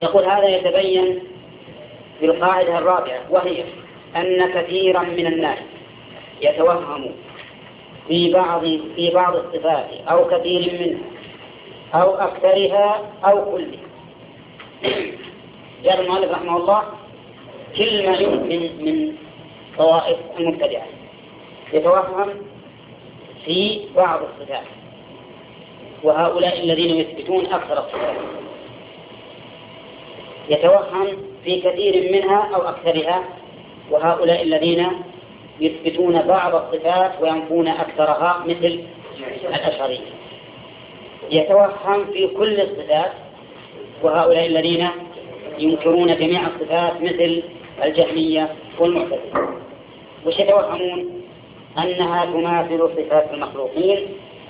يقول هذا يتبين بالقاعدة الرابعة، وهي أن كثيرا من الناس يتوهم في بعض الصفات أو كثير منها أو أكثرها أو كلها. جاء المؤلف رحمه الله كلمة يمكن من طوائف المبتدعة يتوهم في بعض الصفات، وهؤلاء الذين يثبتون أكثر الصفات يتوهم في كثير منها أو أكثرها، وهؤلاء الذين يثبتون بعض الصفات وينفون أكثرها مثل الأشعرية. يتوهم في كل الصفات، وهؤلاء الذين ينكرون جميع الصفات مثل الجهمية والمعتزلة. وش يتوهمون؟ أنها تماثل صفات المخلوقين،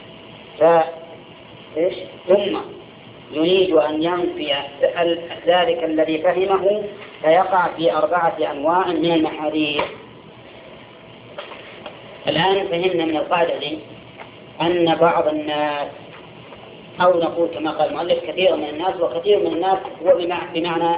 ثم يريد أن ينفي ذلك الذي فهمه فيقع في 4 أنواع من المحاذير. الآن فهمنا من القاعدة دي أن بعض الناس، أو نقول كما قال المؤلف كثير من الناس، وكثير من الناس هو بمعنى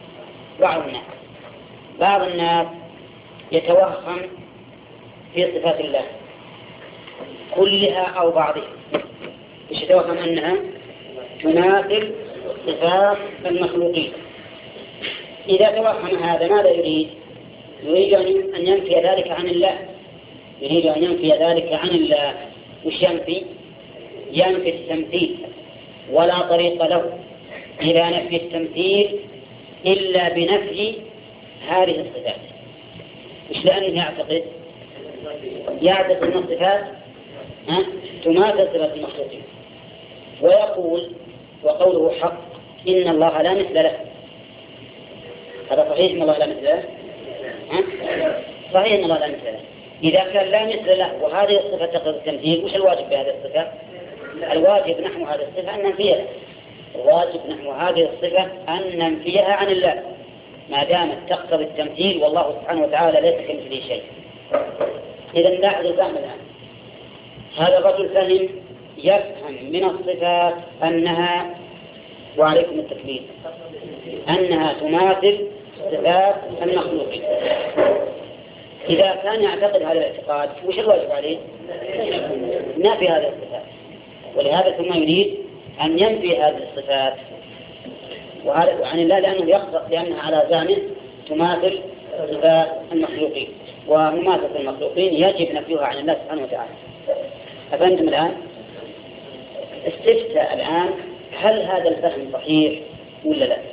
بعض الناس يتوهم في صفات الله كلها أو بعضها، يتوهم أنها تماثل صفات المخلوقين. إذا توهم هذا ماذا يريد؟ يريد أن ينفي ذلك عن الله، يريد أن ينفي ذلك عن الله. وش ينفي؟ ينفي التمثيل، ولا طريق له إلى نفي التمثيل إلا بنفي هذه الصفات. مش لأنه يعتقد أن الصفات تماثل صفات المخلوقين، ويقول وقوله حق إن الله لا مثل له. هذا صحيح إن الله لا مثل له؟ صحيح إن الله لا مثل له. إذا كان لا مثل له وهذه الصفة تقتضي التمثيل، وش الواجب بهذه الصفة؟ الواجب نحو هذه الصفة أن ننفيها. الواجب نحو هذه الصفة أن ننفيها عن الله ما دامت تقتضي التمثيل، والله سبحانه وتعالى ليس كمثله شيء. إذا لاحظوا الفهم الآن. هذا الرجل فهم يفهم من الصفات أنها، وعليكم التكبير، أنها تماثل صفات المخلوقين. إذا كان يعتقد هذا الاعتقاد وش الواجب عليه؟ نفي هذه الصفات. ولهذا ثم يريد أن ينفي هذه الصفات وهذا عن الله، لأنها على زعمه تماثل صفات المخلوقين، ومماثلة المخلوقين يجب نفيها عن الله سبحانه وتعالى. أفهمتم الآن؟ استفتى الآن هل هذا الفهم صحيح ولا لا؟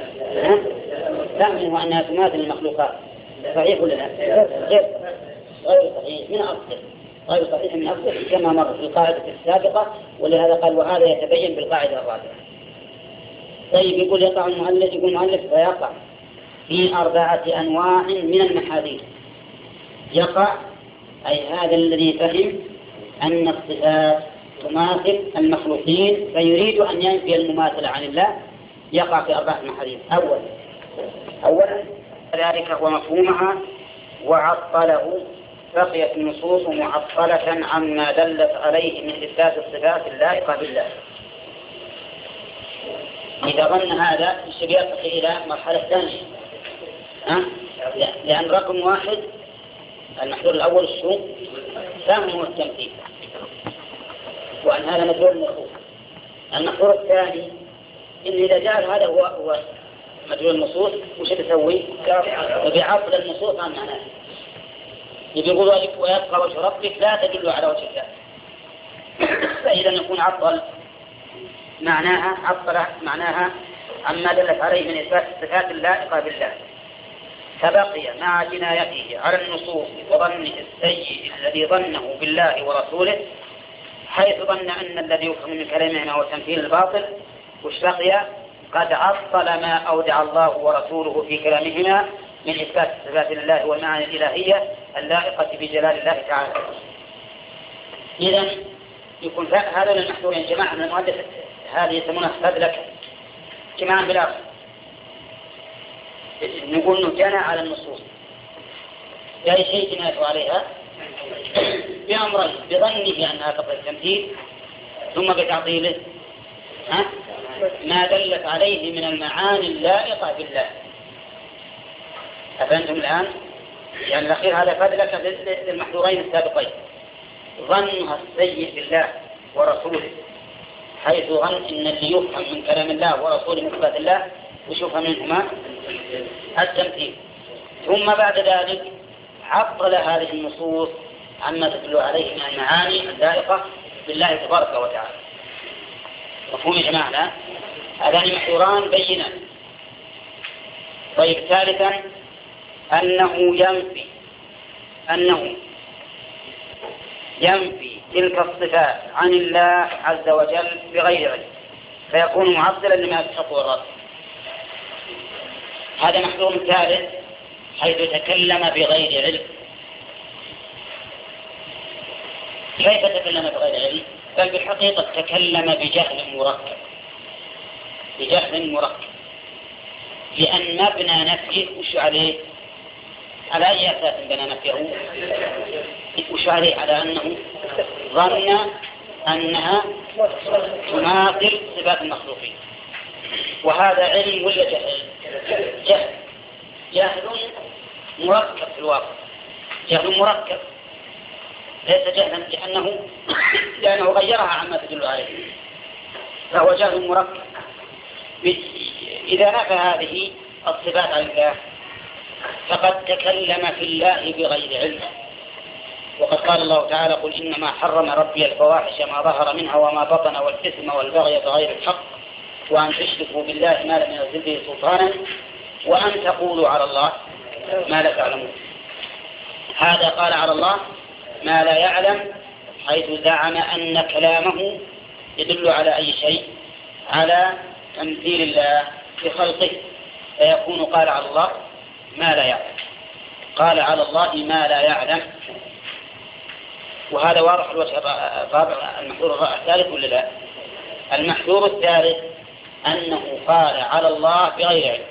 فهمه أنها تماثل المخلوقات صحيح ولا لا؟ غير صحيح من أصله، غير صحيح من أصله كما مر في القاعدة السابقة. ولهذا قال وهذا يتبين بالقاعدة الرابعة. طيب يقول يقع المؤلف، يقول المؤلف فيقع في 4 أنواع من المحاذير. يقع أي هذا الذي فهم أن الصفات تماثل المخلوقين فيريد أن ينفي المماثلة عن الله، يقع في 4 محاذير. أولا ذلك هو مفهومها وعطله، بقيت النصوص معطلة عما دلت عليه من إثبات الصفات اللائقة بالله. إذا ظن هذا يرتقي إلى مرحلة ثانية، لأن رقم 1 المحذور الأول الشو فهمه التمثيل، وأن هذا مدلول النصوص. المحذور الثاني إن إذا جعل هذا هو مدلول النصوص وش بيسوي؟ بيعطل النصوص عن معناه. يقول ويبقى وجه ربك لا تدل على وجه الله. فإذا يكون عطل معناها عما دلت عليه من إثبات الصفات اللائقة بالله، فبقي مع جنايته على النصوص وظنه السيء الذي ظنه بالله ورسوله، حيث ظن أن الذي يفهم من كلامهما هو تمثيل الباطل. وش بقي؟ قد عطل ما أودع الله ورسوله في كلامهما من إثبات صفات الله والمعاني الإلهية اللائقة بجلال الله تعالى. إذن يكون هذا المحذورين جماعة من المؤلف هذه يسمونها فذلك جماعة بالآخر. نقول أنه جنى على النصوص أي شيء جناته عليها بأمرين: بظنه أنها تقتضي التمثيل، ثم بتعطيله ما دلت عليه من المعاني اللائقة بالله. أفهمتم الآن؟ يعني الأخير هذا فضلك للمحذورين السابقين، ظنها السيء بالله ورسوله، حيث ظن إن اللي يفهم من كلام الله ورسوله من صفات الله ويشوف منهما التمثيل. ثم بعد ذلك عطل هذه النصوص عما تدل عليه من المعاني اللائقة بالله تبارك وتعالى. مفهوم يا جماعة؟ لا؟ هذان محذوران بينان. طيب، ثالثا أنه ينفي تلك الصفات عن الله عز وجل بغير علم، فيكون معطلا لما يستحقه الرب. هذا محذور ثالث، حيث تكلم بغير علم. كيف تكلم بغير علم؟ بل بالحقيقة تكلم بجهل مركب، لأن مبنى نفيه وش عليه؟ على أي أساس بنى نفيه؟ وش عليه؟ على أنه ظن أنها تماثل صفات المخلوقين. وهذا علم ولا جهل؟ جهل مركب في الواقع، جهل مركب ليس جهلا لأنه غيرها عما تدل عليه، فهو جهل مركب. إذا نفى هذه الصفات عن الله فقد تكلم في الله بغير علم. وقد قال الله تعالى: قل إنما حرم ربي الفواحش ما ظهر منها وما بطن والإثم والبغي بغير الحق وأن تشركوا بالله ما لم ينزل به سلطانا وأن تقولوا على الله ما لا تعلمون. هذا قال على الله ما لا يعلم، حيث زعم أن كلامه يدل على أي شيء؟ على تمثيل الله بخلقه، فيكون قال على الله ما لا يعلم، قال على الله ما لا يعلم. وهذا واضح الوجه الرابع. المحذور الثالث ولا لا؟ المحذور الثالث أنه قال على الله بغير علم.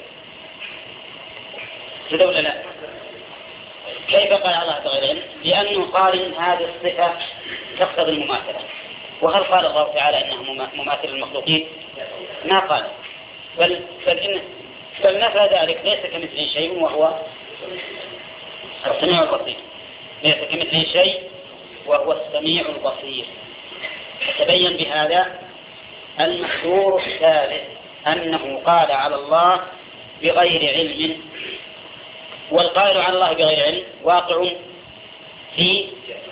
كذا ولا لا؟ كيف قال على الله بغير علم؟ لأنه قال إن هذه الصفة تقتضي المماثلة. وهل قال الله تعالى إنها مماثل المخلوقين؟ ما قال، بل نفى ذلك. ليس كمثله شيء وهو السميع البصير. ليس كمثله شيء وهو السميع البصير. تبين بهذا المحذور الثالث أنه قال على الله بغير علم. والقائل على الله بغير علم واقع في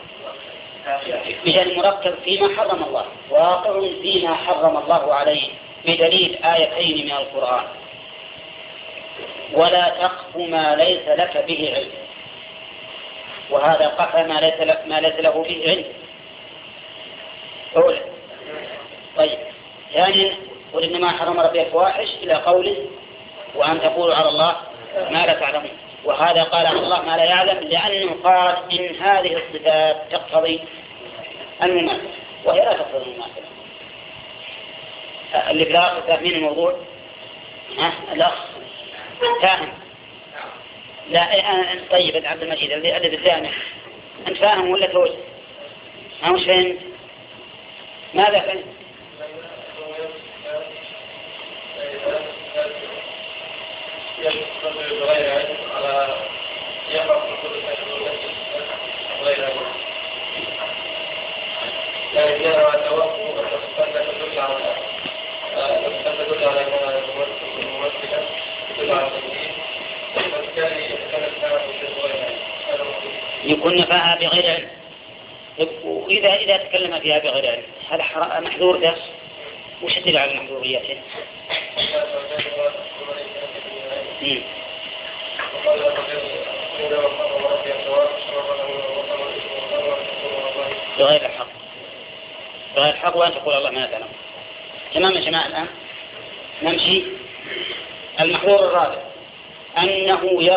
بجهل مركب فيما حرم الله، واقع فيما حرم الله عليه، بدليل آيتين من القرآن: ولا تقف ما ليس لك به علم. وهذا قف ما ليس له به علم. أولا. طيب، ثانيا: قل إنما حرم ربي الفواحش إلى قوله وأن تقولوا على الله ما لا تعلمون. وهذا قال على الله ما لا يعلم لأنه قال إن هذه الصفات تقتضي المماثلة، وهي لا تقتضي المماثلة. اللي بلا فاهمين الموضوع؟ الأخ فاهم؟ لا. طيب عبد المجيد الذي بالجامع، أنت فاهم ولا تقول؟ مش فهمت؟ ماذا فهمت؟ بغير علم على يقع في كل غير علم، لكن يرى توقف الصفات تدل على الممثلة، تدل على التمثيل، فبالتالي كانت غير علم. يكون نفاها بغير علم. وإذا تكلم فيها بغير علم هذا محذور ده، وش يدل على محذوريته؟ بغير الحق، بغير الحق، وأن تقول الله ما تعلم. تمام يا جماعة. الآن نمشي. المحذور الرابع أنه